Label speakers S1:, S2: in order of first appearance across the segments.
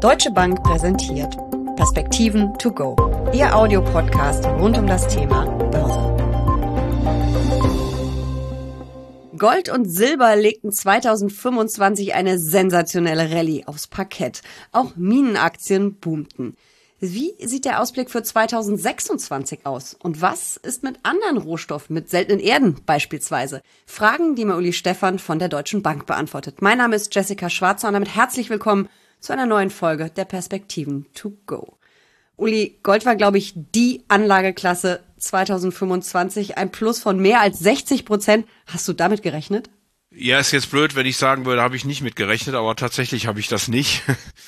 S1: Deutsche Bank präsentiert Perspektiven to go, Ihr Audiopodcast rund um das Thema Börse. Gold und Silber legten 2025 eine sensationelle Rallye aufs Parkett. Auch Minenaktien boomten. Wie sieht der Ausblick für 2026 aus? Und was ist mit anderen Rohstoffen, mit seltenen Erden beispielsweise? Fragen, die mir Uli Stephan von der Deutschen Bank beantwortet. Mein Name ist Jessica Schwarzer und damit herzlich willkommen zu einer neuen Folge der Perspektiven to go. Uli, Gold war, glaube ich, die Anlageklasse 2025, ein Plus von mehr als 60%. Hast du damit gerechnet?
S2: Ja, ist jetzt blöd, wenn ich sagen würde, habe ich nicht mit gerechnet, aber tatsächlich habe ich das nicht.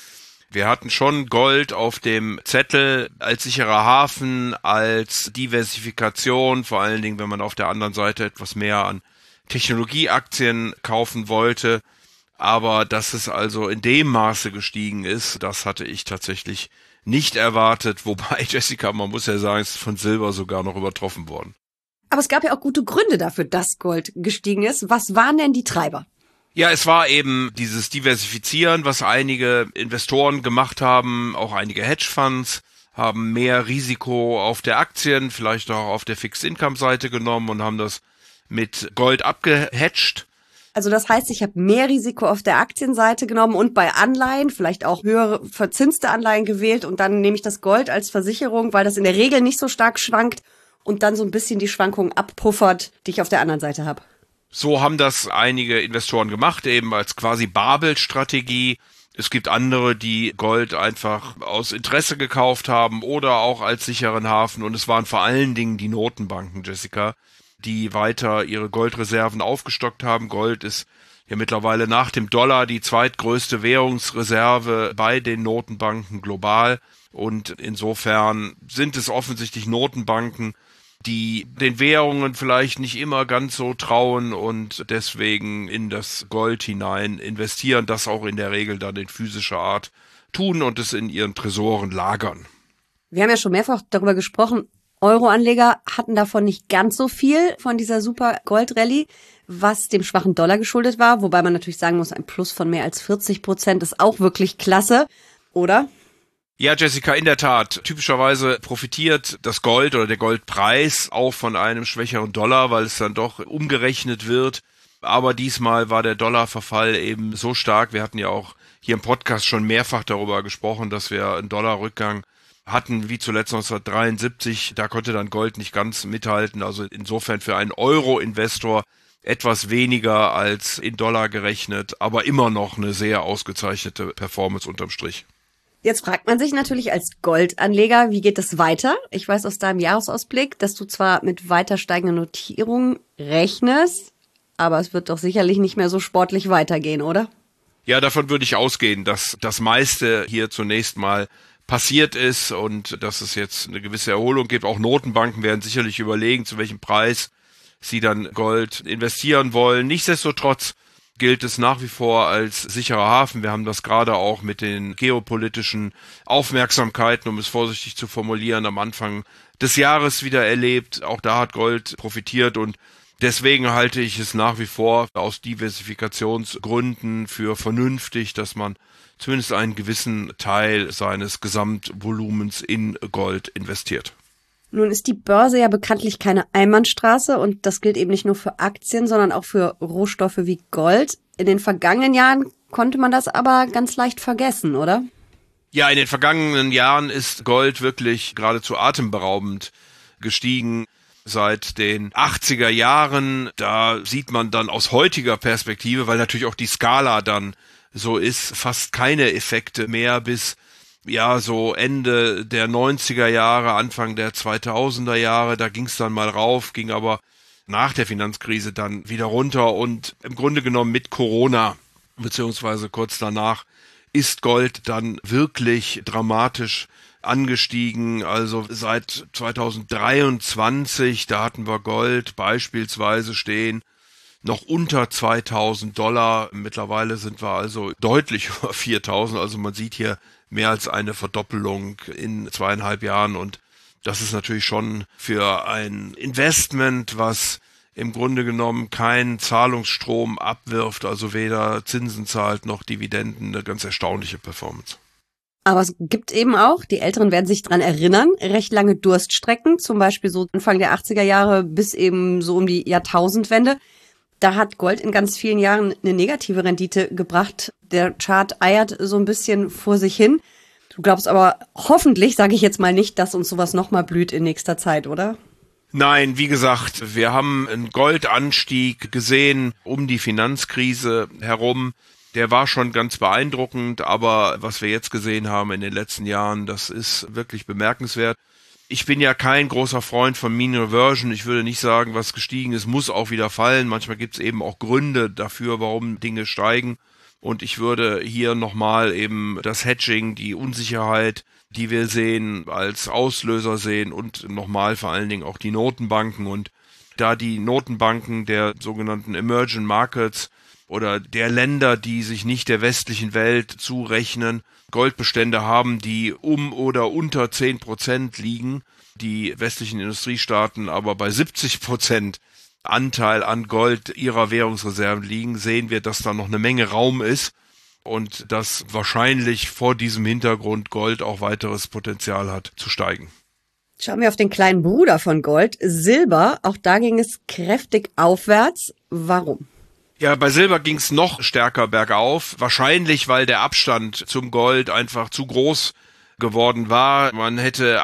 S2: Wir hatten schon Gold auf dem Zettel als sicherer Hafen, als Diversifikation, vor allen Dingen, wenn man auf der anderen Seite etwas mehr an Technologieaktien kaufen wollte. Aber dass es also in dem Maße gestiegen ist, das hatte ich tatsächlich nicht erwartet. Wobei, Jessica, man muss ja sagen, es ist von Silber sogar noch übertroffen worden.
S1: Aber es gab ja auch gute Gründe dafür, dass Gold gestiegen ist. Was waren denn die Treiber?
S2: Ja, es war eben dieses Diversifizieren, was einige Investoren gemacht haben, auch einige Hedgefonds haben mehr Risiko auf der Aktien, vielleicht auch auf der Fixed-Income-Seite genommen und haben das mit Gold abgehatcht.
S1: Also das heißt, ich habe mehr Risiko auf der Aktienseite genommen und bei Anleihen, vielleicht auch höhere verzinste Anleihen gewählt und dann nehme ich das Gold als Versicherung, weil das in der Regel nicht so stark schwankt und dann so ein bisschen die Schwankungen abpuffert, die ich auf der anderen Seite habe.
S2: So haben das einige Investoren gemacht, eben als quasi Babel-Strategie. Es gibt andere, die Gold einfach aus Interesse gekauft haben oder auch als sicheren Hafen. Und es waren vor allen Dingen die Notenbanken, Jessica, die weiter ihre Goldreserven aufgestockt haben. Gold ist ja mittlerweile nach dem Dollar die zweitgrößte Währungsreserve bei den Notenbanken global. Und insofern sind es offensichtlich Notenbanken, die den Währungen vielleicht nicht immer ganz so trauen und deswegen in das Gold hinein investieren, das auch in der Regel dann in physischer Art tun und es in ihren Tresoren lagern.
S1: Wir haben ja schon mehrfach darüber gesprochen, Euro-Anleger hatten davon nicht ganz so viel, von dieser super Gold-Rallye, was dem schwachen Dollar geschuldet war, wobei man natürlich sagen muss, ein Plus von mehr als 40% ist auch wirklich klasse, oder?
S2: Ja, Jessica, in der Tat. Typischerweise profitiert das Gold oder der Goldpreis auch von einem schwächeren Dollar, weil es dann doch umgerechnet wird. Aber diesmal war der Dollarverfall eben so stark. Wir hatten ja auch hier im Podcast schon mehrfach darüber gesprochen, dass wir einen Dollarrückgang hatten, wie zuletzt 1973. Da konnte dann Gold nicht ganz mithalten. Also insofern für einen Euro-Investor etwas weniger als in Dollar gerechnet, aber immer noch eine sehr ausgezeichnete Performance unterm Strich.
S1: Jetzt fragt man sich natürlich als Goldanleger, wie geht es weiter? Ich weiß aus deinem Jahresausblick, dass du zwar mit weiter steigenden Notierungen rechnest, aber es wird doch sicherlich nicht mehr so sportlich weitergehen, oder?
S2: Ja, davon würde ich ausgehen, dass das meiste hier zunächst mal passiert ist und dass es jetzt eine gewisse Erholung gibt. Auch Notenbanken werden sicherlich überlegen, zu welchem Preis sie dann Gold investieren wollen. Nichtsdestotrotz gilt es nach wie vor als sicherer Hafen. Wir haben das gerade auch mit den geopolitischen Aufmerksamkeiten, um es vorsichtig zu formulieren, am Anfang des Jahres wieder erlebt. Auch da hat Gold profitiert und deswegen halte ich es nach wie vor aus Diversifikationsgründen für vernünftig, dass man zumindest einen gewissen Teil seines Gesamtvolumens in Gold investiert.
S1: Nun ist die Börse ja bekanntlich keine Einbahnstraße und das gilt eben nicht nur für Aktien, sondern auch für Rohstoffe wie Gold. In den vergangenen Jahren konnte man das aber ganz leicht vergessen, oder?
S2: Ja, in den vergangenen Jahren ist Gold wirklich geradezu atemberaubend gestiegen. Seit den 80er Jahren, da sieht man dann aus heutiger Perspektive, weil natürlich auch die Skala dann so ist, fast keine Effekte mehr bis ja, so Ende der 90er Jahre, Anfang der 2000er Jahre, da ging es dann mal rauf, ging aber nach der Finanzkrise dann wieder runter und im Grunde genommen mit Corona, beziehungsweise kurz danach, ist Gold dann wirklich dramatisch angestiegen. Also seit 2023, da hatten wir Gold beispielsweise stehen, noch unter $2.000. Mittlerweile sind wir also deutlich über 4.000. Also man sieht hier mehr als eine Verdoppelung in 2,5 Jahren. Und das ist natürlich schon für ein Investment, was im Grunde genommen keinen Zahlungsstrom abwirft, also weder Zinsen zahlt noch Dividenden, eine ganz erstaunliche Performance.
S1: Aber es gibt eben auch, die Älteren werden sich dran erinnern, recht lange Durststrecken, zum Beispiel so Anfang der 80er Jahre bis eben so um die Jahrtausendwende. Da hat Gold in ganz vielen Jahren eine negative Rendite gebracht. Der Chart eiert so ein bisschen vor sich hin. Du glaubst aber hoffentlich, sage ich jetzt mal nicht, dass uns sowas nochmal blüht in nächster Zeit, oder?
S2: Nein, wie gesagt, wir haben einen Goldanstieg gesehen um die Finanzkrise herum. Der war schon ganz beeindruckend, aber was wir jetzt gesehen haben in den letzten Jahren, das ist wirklich bemerkenswert. Ich bin ja kein großer Freund von Mean Reversion. Ich würde nicht sagen, was gestiegen ist, muss auch wieder fallen. Manchmal gibt es eben auch Gründe dafür, warum Dinge steigen. Und ich würde hier nochmal eben das Hedging, die Unsicherheit, die wir sehen, als Auslöser sehen und nochmal vor allen Dingen auch die Notenbanken. Und da die Notenbanken der sogenannten Emerging Markets oder der Länder, die sich nicht der westlichen Welt zurechnen, Goldbestände haben, die um oder unter 10% liegen, die westlichen Industriestaaten aber bei 70% Anteil an Gold ihrer Währungsreserven liegen, sehen wir, dass da noch eine Menge Raum ist und dass wahrscheinlich vor diesem Hintergrund Gold auch weiteres Potenzial hat zu steigen.
S1: Schauen wir auf den kleinen Bruder von Gold, Silber. Auch da ging es kräftig aufwärts. Warum?
S2: Ja, bei Silber ging es noch stärker bergauf. Wahrscheinlich, weil der Abstand zum Gold einfach zu groß geworden war. Man hätte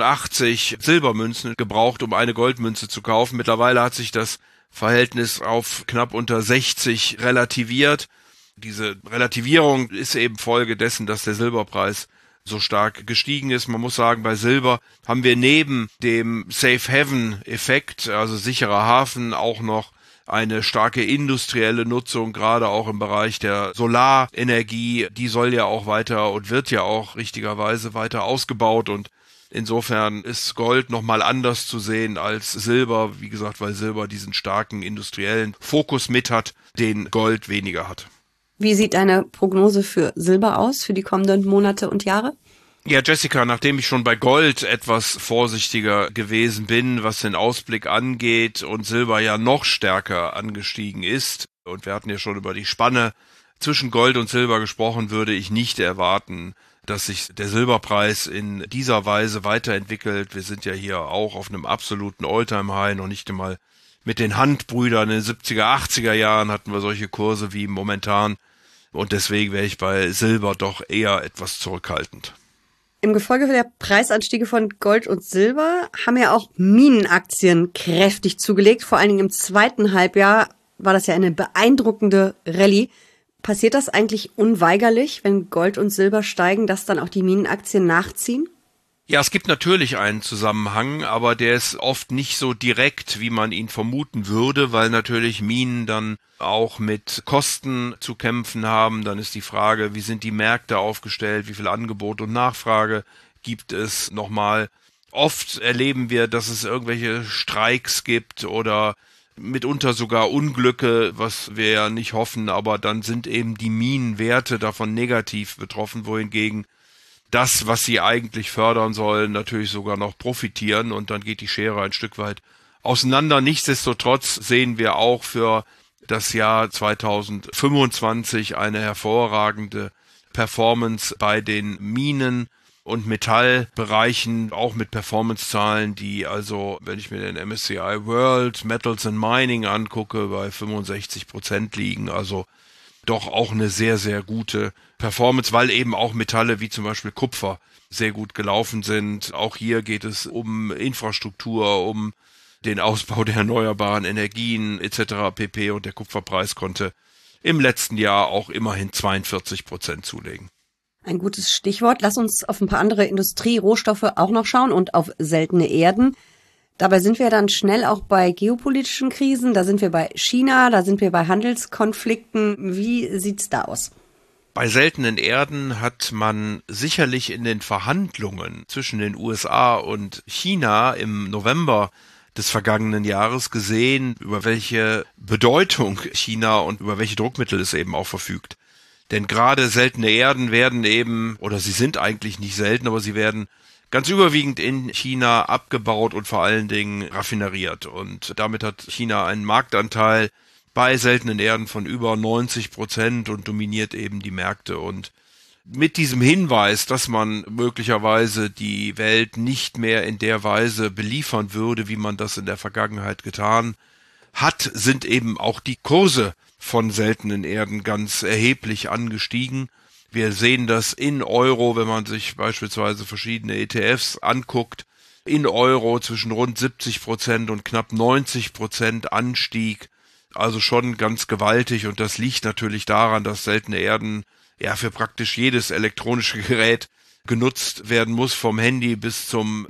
S2: 88 Silbermünzen gebraucht, um eine Goldmünze zu kaufen. Mittlerweile hat sich das Verhältnis auf knapp unter 60 relativiert. Diese Relativierung ist eben Folge dessen, dass der Silberpreis so stark gestiegen ist. Man muss sagen, bei Silber haben wir neben dem Safe Haven Effekt, also sicherer Hafen, auch noch eine starke industrielle Nutzung, gerade auch im Bereich der Solarenergie. Die soll ja auch weiter und wird ja auch richtigerweise weiter ausgebaut, und insofern ist Gold nochmal anders zu sehen als Silber, wie gesagt, weil Silber diesen starken industriellen Fokus mit hat, den Gold weniger hat.
S1: Wie sieht deine Prognose für Silber aus für die kommenden Monate und Jahre?
S2: Ja, Jessica, nachdem ich schon bei Gold etwas vorsichtiger gewesen bin, was den Ausblick angeht, und Silber ja noch stärker angestiegen ist, und wir hatten ja schon über die Spanne zwischen Gold und Silber gesprochen, würde ich nicht erwarten, dass sich der Silberpreis in dieser Weise weiterentwickelt. Wir sind ja hier auch auf einem absoluten All-Time-High, noch nicht einmal mit den Handbrüdern in den 70er, 80er Jahren hatten wir solche Kurse wie momentan, und deswegen wäre ich bei Silber doch eher etwas zurückhaltend.
S1: Im Gefolge der Preisanstiege von Gold und Silber haben ja auch Minenaktien kräftig zugelegt. Vor allen Dingen im zweiten Halbjahr war das ja eine beeindruckende Rallye. Passiert das eigentlich unweigerlich, wenn Gold und Silber steigen, dass dann auch die Minenaktien nachziehen?
S2: Ja, es gibt natürlich einen Zusammenhang, aber der ist oft nicht so direkt, wie man ihn vermuten würde, weil natürlich Minen dann auch mit Kosten zu kämpfen haben. Dann ist die Frage, wie sind die Märkte aufgestellt, wie viel Angebot und Nachfrage gibt es nochmal. Oft erleben wir, dass es irgendwelche Streiks gibt oder mitunter sogar Unglücke, was wir ja nicht hoffen, aber dann sind eben die Minenwerte davon negativ betroffen, wohingegen das, was sie eigentlich fördern sollen, natürlich sogar noch profitieren, und dann geht die Schere ein Stück weit auseinander. Nichtsdestotrotz sehen wir auch für das Jahr 2025 eine hervorragende Performance bei den Minen- und Metallbereichen, auch mit Performance-Zahlen, die also, wenn ich mir den MSCI World Metals and Mining angucke, bei 65% liegen, also doch auch eine sehr, sehr gute Performance, weil eben auch Metalle wie zum Beispiel Kupfer sehr gut gelaufen sind. Auch hier geht es um Infrastruktur, um den Ausbau der erneuerbaren Energien etc. pp. Und der Kupferpreis konnte im letzten Jahr auch immerhin 42% zulegen.
S1: Ein gutes Stichwort. Lass uns auf ein paar andere Industrierohstoffe auch noch schauen und auf seltene Erden. Dabei sind wir dann schnell auch bei geopolitischen Krisen, da sind wir bei China, da sind wir bei Handelskonflikten. Wie sieht's da aus?
S2: Bei seltenen Erden hat man sicherlich in den Verhandlungen zwischen den USA und China im November des vergangenen Jahres gesehen, über welche Bedeutung China und über welche Druckmittel es eben auch verfügt. Denn gerade seltene Erden werden eben, oder sie sind eigentlich nicht selten, aber sie werden ganz überwiegend in China abgebaut und vor allen Dingen raffineriert. Und damit hat China einen Marktanteil bei seltenen Erden von über 90% und dominiert eben die Märkte. Und mit diesem Hinweis, dass man möglicherweise die Welt nicht mehr in der Weise beliefern würde, wie man das in der Vergangenheit getan hat, sind eben auch die Kurse von seltenen Erden ganz erheblich angestiegen. Wir sehen das in Euro, wenn man sich beispielsweise verschiedene ETFs anguckt, in Euro zwischen rund 70% und knapp 90% Anstieg. Also schon ganz gewaltig, und das liegt natürlich daran, dass seltene Erden ja für praktisch jedes elektronische Gerät genutzt werden muss, vom Handy bis zum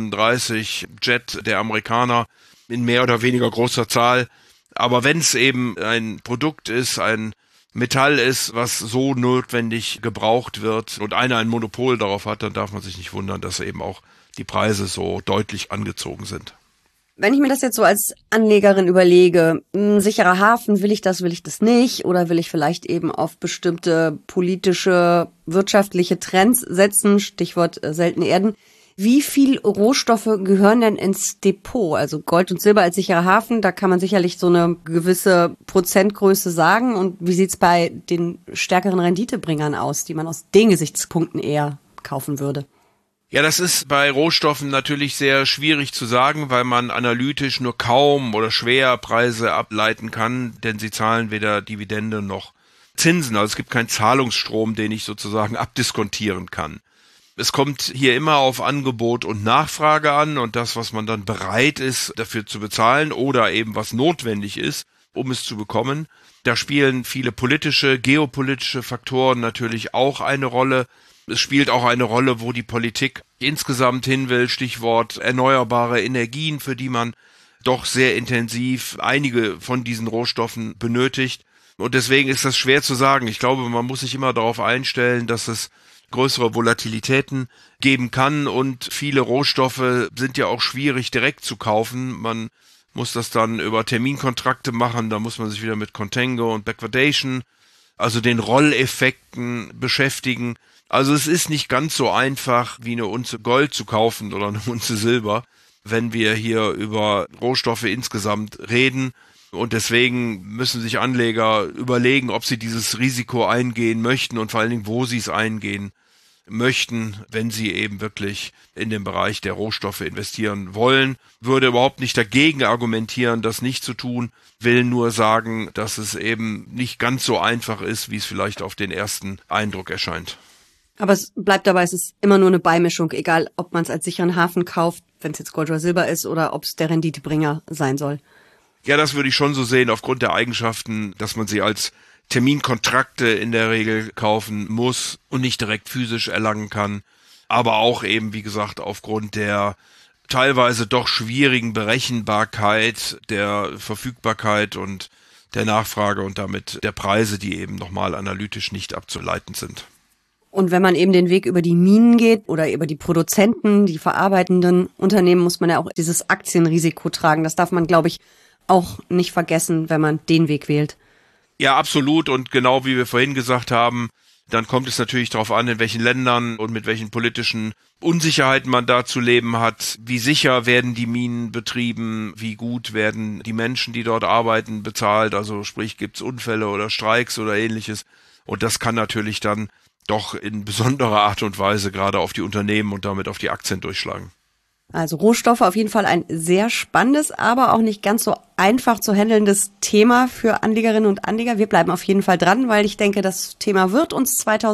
S2: F-35 Jet der Amerikaner in mehr oder weniger großer Zahl. Aber wenn es eben ein Produkt ist, ein Metall ist, was so notwendig gebraucht wird und einer ein Monopol darauf hat, dann darf man sich nicht wundern, dass eben auch die Preise so deutlich angezogen sind.
S1: Wenn ich mir das jetzt so als Anlegerin überlege, ein sicherer Hafen, will ich das nicht? Oder will ich vielleicht eben auf bestimmte politische, wirtschaftliche Trends setzen, Stichwort seltene Erden? Wie viel Rohstoffe gehören denn ins Depot? Also Gold und Silber als sicherer Hafen, da kann man sicherlich so eine gewisse Prozentgröße sagen. Und wie sieht's bei den stärkeren Renditebringern aus, die man aus den Gesichtspunkten eher kaufen würde?
S2: Ja, das ist bei Rohstoffen natürlich sehr schwierig zu sagen, weil man analytisch nur kaum oder schwer Preise ableiten kann, denn sie zahlen weder Dividende noch Zinsen. Also es gibt keinen Zahlungsstrom, den ich sozusagen abdiskontieren kann. Es kommt hier immer auf Angebot und Nachfrage an und das, was man dann bereit ist, dafür zu bezahlen oder eben was notwendig ist, um es zu bekommen. Da spielen viele politische, geopolitische Faktoren natürlich auch eine Rolle. Es spielt auch eine Rolle, wo die Politik insgesamt hin will, Stichwort erneuerbare Energien, für die man doch sehr intensiv einige von diesen Rohstoffen benötigt. Und deswegen ist das schwer zu sagen. Ich glaube, man muss sich immer darauf einstellen, dass es größere Volatilitäten geben kann und viele Rohstoffe sind ja auch schwierig direkt zu kaufen. Man muss das dann über Terminkontrakte machen, da muss man sich wieder mit Contango und Backwardation, also den Rolleffekten beschäftigen. Also es ist nicht ganz so einfach, wie eine Unze Gold zu kaufen oder eine Unze Silber, wenn wir hier über Rohstoffe insgesamt reden. Und deswegen müssen sich Anleger überlegen, ob sie dieses Risiko eingehen möchten und vor allen Dingen, wo sie es eingehen möchten, wenn sie eben wirklich in den Bereich der Rohstoffe investieren wollen. Würde überhaupt nicht dagegen argumentieren, das nicht zu tun, will nur sagen, dass es eben nicht ganz so einfach ist, wie es vielleicht auf den ersten Eindruck erscheint.
S1: Aber es bleibt dabei, es ist immer nur eine Beimischung, egal ob man es als sicheren Hafen kauft, wenn es jetzt Gold oder Silber ist, oder ob es der Renditebringer sein soll.
S2: Ja, das würde ich schon so sehen, aufgrund der Eigenschaften, dass man sie als Terminkontrakte in der Regel kaufen muss und nicht direkt physisch erlangen kann. Aber auch eben, wie gesagt, aufgrund der teilweise doch schwierigen Berechenbarkeit, der Verfügbarkeit und der Nachfrage und damit der Preise, die eben nochmal analytisch nicht abzuleiten sind.
S1: Und wenn man eben den Weg über die Minen geht oder über die Produzenten, die verarbeitenden Unternehmen, muss man ja auch dieses Aktienrisiko tragen. Das darf man, glaube ich, auch nicht vergessen, wenn man den Weg wählt.
S2: Ja, absolut. Und genau wie wir vorhin gesagt haben, dann kommt es natürlich darauf an, in welchen Ländern und mit welchen politischen Unsicherheiten man da zu leben hat. Wie sicher werden die Minen betrieben? Wie gut werden die Menschen, die dort arbeiten, bezahlt? Also sprich, gibt es Unfälle oder Streiks oder ähnliches? Und das kann natürlich dann doch in besonderer Art und Weise gerade auf die Unternehmen und damit auf die Aktien durchschlagen.
S1: Also Rohstoffe auf jeden Fall ein sehr spannendes, aber auch nicht ganz so einfach zu handelndes Thema für Anlegerinnen und Anleger. Wir bleiben auf jeden Fall dran, weil ich denke, das Thema wird uns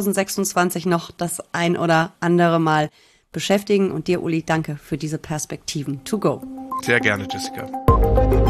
S1: 2026 noch das ein oder andere Mal beschäftigen. Und dir, Uli, danke für diese Perspektiven. To go.
S2: Sehr gerne, Jessica.